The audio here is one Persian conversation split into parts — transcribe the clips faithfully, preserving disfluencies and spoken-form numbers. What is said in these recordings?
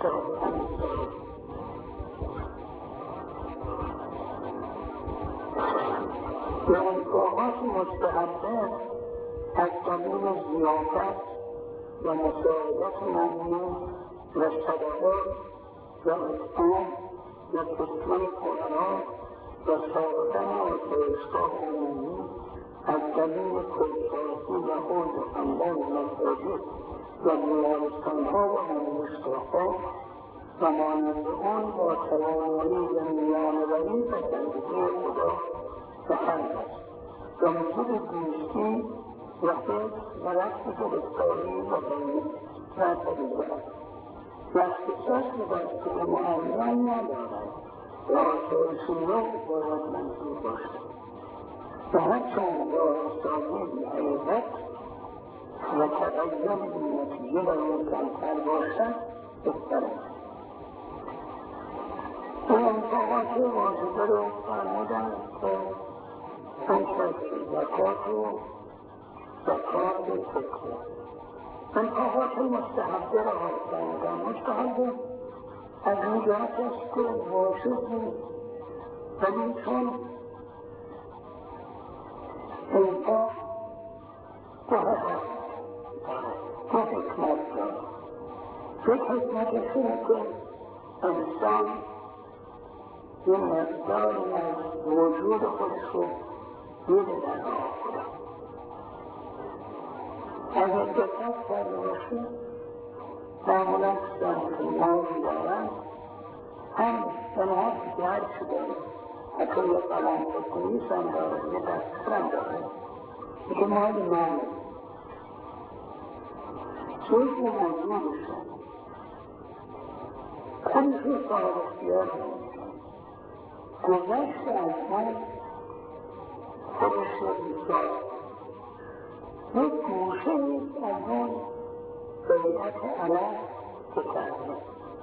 دانشگاهات مستحبه از قبیل ضیافت و مساعدت ممنون و صدقات و اطعام و کسوه فقرا و ساختن آسایشگاه عمومی از قبیل کلسازی و حوض و حمام مساجد و بیمارستانها و آموزشگاهها و مانند آن با توانایی و میانه‌روی و بندگی خدا و خلق است و موجب دوستی و حفظ و رفع گرفتاری و بین و فریضه است و اختصاص به دستور معین ندارد و آسایش را باید منظور باشد و هرچند راهسازی بی‌حقیقت و تغیر بی‌نتیجه برای کمتر باشد بهتر است. انفاقات واجبه رو فرمودند که انفاق زکات و زکات فکر انفاقات مستحبه را فرمودند. مستحبه از این جهت است که واجب بود ولی چون انفاق دو هدف دو حکمت دارد. یک حکمتش اینه که انسان یه مقداری از وجود خودش رو میده در راه خدا. اگر دقت کرده باشید معمولا کسانی که مالی دارند هم جناحات دیگر شده حتی یه قلم بکنیس هم داره یه دستور هم داره که مال ماله جزء وجودشون خودشون صاحب اختیار نمیشن گذشت از من خودش رو بیشتر یک گوشه نیست از اون بیعت علیه که کرده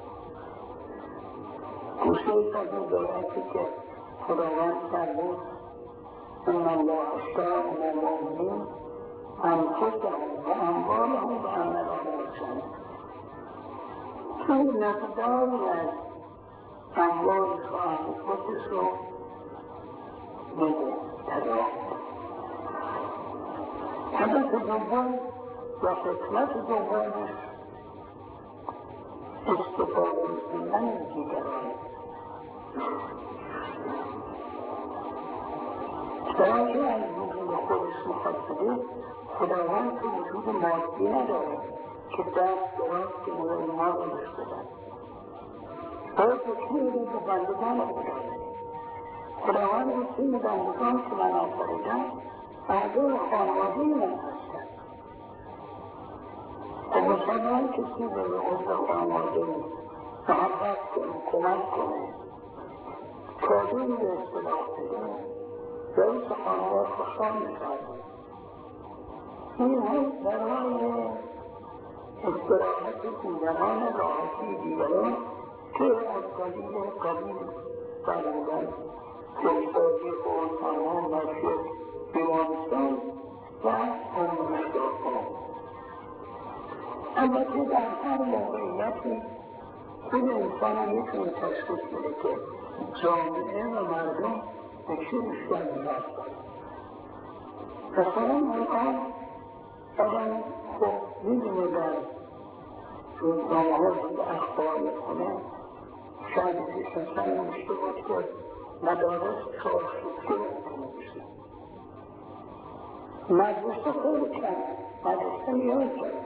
گوشه ایست از اون بیعتی که خداوند کرده ان الله اشتری من المؤمنین انفسهم و اموالهم بأن لهم الجنة چون مقداری از اموالش و انفسش رو میده تداعا هدف دوم و حکمت دومش استفاده می‌کنن دیگران چنانکه از وجود خودش میخواد بده خداوند که وجود مادی نداره که دست دراز که مورد ما بهش بدن باید حکمی رو به بندگان رو بداره خداوند حکمی بندگان که من آفریدم اعضای خانواده من هستن و مسلمان کسی به عضو خانواده محبت کنه کمک کنه کادوی به اصطلاح بده رئیس خانواده خوشحال می‌شود. این هم برای استراحت دیگران راحتی دیگران که از قبیل قبیل فرمودن کلسازی خودخانه مسجد بیمارستان و آموزشگاه‌ها البته در هر موقعیتی خود انسان میتونه تشخیص بده که جامعه و مردم به چه بیشتر نیاز دارند. مثلا الان آدم خب میدونه در روزنامه‌ها که اخبار میکنه شاید پیش مثلا نوشته بود که مدارس چهارسوزی ممکنه بشه مدرسه خیلی کم مدرسه نیاز داره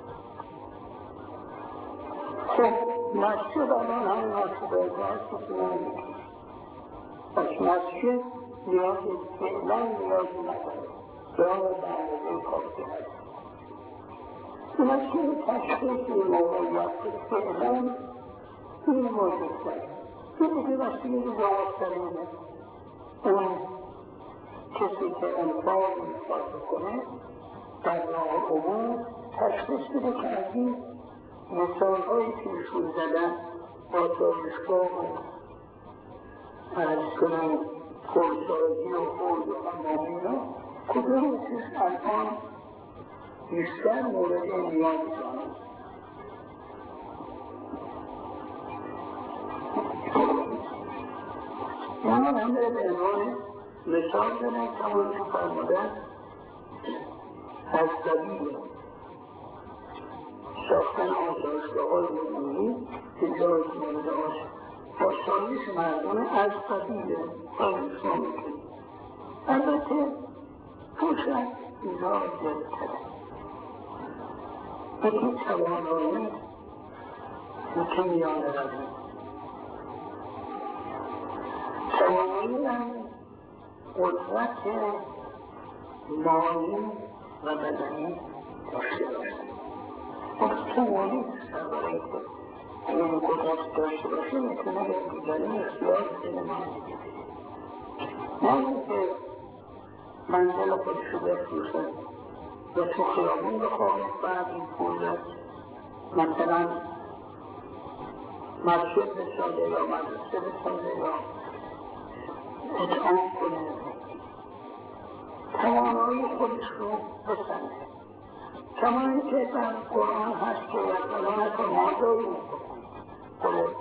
خب مسجد الان هم مسجد ازاست که نمیده پس مسجد نیازی فعلا نیازی نداره جای برنامه کافی هست مسجد تشخیص این موقعیت که فعلا این موجود داره یه دیگه وسیله جوابترینه اون کسی که انفاق میخواد بکنه در راه عموم تشخیص بده که از این مثالهایی که ایشون زدن با دانشگاه و عرض کنم خودسازی و خود و حمامی را کدومشش الان بیشتر مورد نیاز دارد مثال هم به عنوان مثال دارن تمام که فرمودن از قبیل ساختن آسایشگاه‌های عمومی اینجا از مورد آسایش مردم از قبیل آسایشگاه میکنیم. البته توش از اینجا زیادتره یکی توانایی یکی میانه روی توانایی هم قدرت مالی و بدنی داشته باشد. خب توانی درباره که اگر این قدرت داشته باشه میتونه به دیگران اختیار بده ما نه اینکه منزل خودشو بفروشه و تو خیابون بخواه بعد این پولت مثلا مسجد بسازه یا مدرسه بسازه یا اطعام کنه توانایی خودش رو بسنده. کما اینکه در قرآن هست که یقلانه که ما داریم خود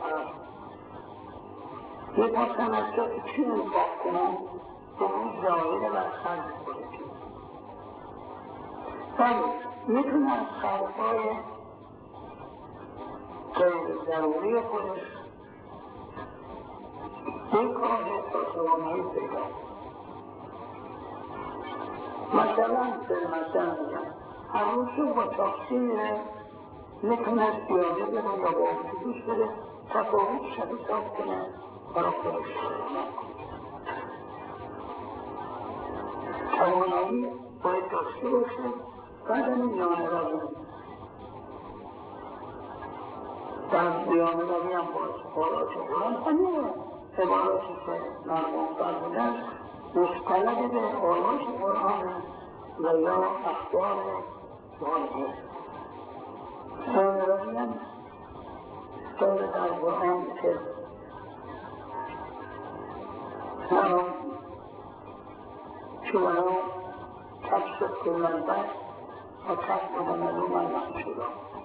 یه پاسم از که چی انفاق کنم به اون ظاهر و خرج خودشون ولی میتونه از خرجهای غیر ضروری خودش یک کاره تا توانایی پیدا مثلا به مثلا میگم هر روز رو با تاکسی میره میتونه پیاده بره یا با اتوبوس بره تفاوت شد حساب کنه برای خودش توانایی باید داشته باشه بعد این میانه روی در میانه روی هم باید حالات بلند همین عباراتی که مرمون فرمودن مستند به آیات قرآن و یا اخبار واضح میانه روی هم داره در قرآن که شما تفسد کلن بس و تفسد ملوم المحشورا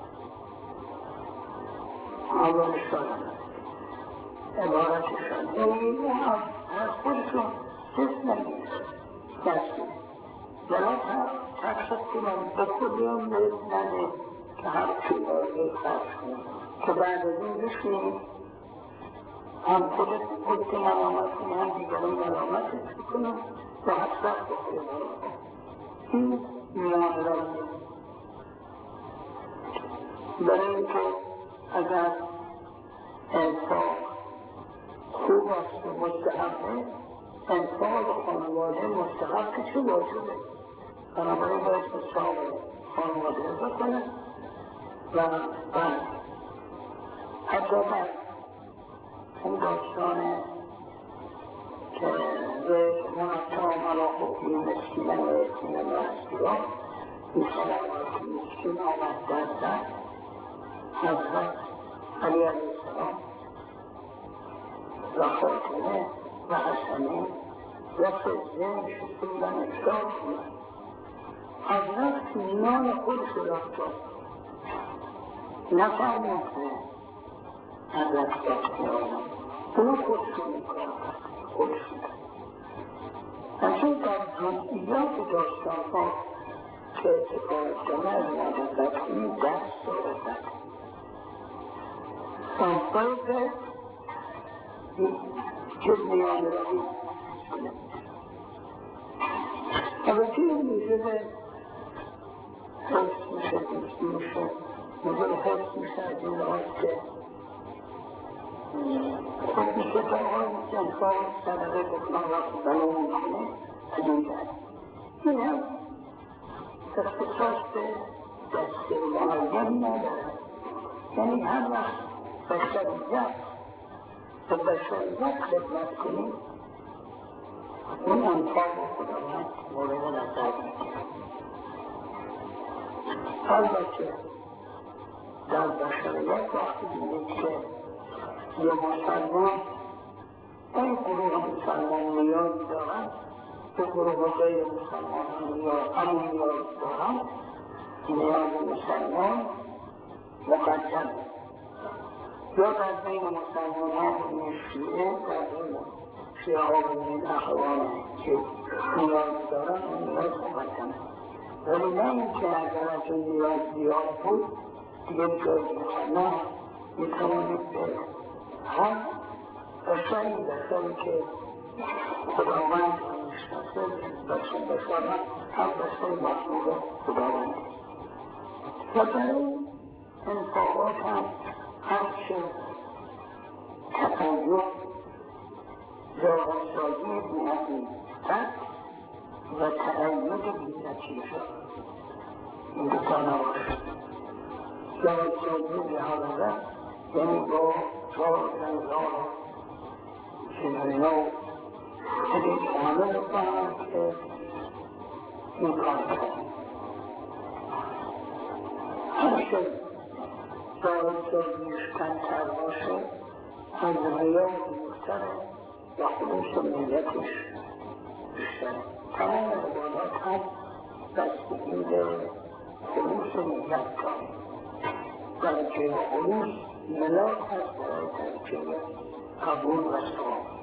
اولش دارم عبارتشان یعنی از خودشون حس نمیشه دستی ولی تفسد کلن به کلیان نده که هر چی باید خرش کنیم که بعد از این بشنیم هم خودت خودت ملامت کنی هم دیگران ملامتت کنی و حسرت بخوری این میانه رویه برای اینکه اگر انفاق خوب است و مستحبه انفاق خانواده مستحب که چه واجبه بنابراین باید حساب خانواده بکنه و بعد حتی بعد اون داستانه که ذکر منطقه ملاخوکی مسکینه و اسکینه و اسکیرا میسنه که مسکین آمد در در حضرت علی علیه السلام و فاطمه و حسنه و فضله شکل بودن افطار کنند حضرت نان خودش رو رفتار نفرمون که حضرت رفتار اون خودشون میکنم خودشون اصلا در جزئیات داستان ها که اتفاق افتاده از حضرت این دست دارد باید چیز میانه روی البته این میشه به حفظ میشه دوستی میشه مجال حفظ میشه از این لحاظ که خود میشه که آن جنفا صدقه بکنم وقتی بلو میکنه از این جد این هم اختصاص به دست معین نداره یعنی هر وقت بشریت به بشریت خدمت کنیم اون انفاق خداوند مورد نظر میگیره البته در بشریت وقتی دیدید که یه مسلمان این گروه مسلمان نیاز دارن به گروه غیر مسلمان نیاز همون نیاز دارن نیاز مسلمان مقدم یا در بین مسلمان ها شیعه در بین سیاه این اخوان که نیاز دارن اون نیاز مقدمه، ولی نه این که اگر از این نیاز زیاد بود دیگه جای نه میتوانید به هر بسری بسری که خداوند میشناسه بسر بسر هر بسری مطلوب خداوند و در این انفاقات هم هرچه تقایم ظاهرسازی بی‌حقیقت و تعید بی‌نتیجه این دو تا نباشد. ظاهرسازی بی‌حقیقت یعنی با چهار هزار سینریو خیلی عامل بکنم که این کار کنم هرچه ظاهرسازیش کمتر باشه از ریاض بیشتره و خلوص نیتش بیشتره. تمام عبادات هم بستگی به خلوص نیت داره. درجه خلوص ملاک هست برای درجه قبول و ثواب.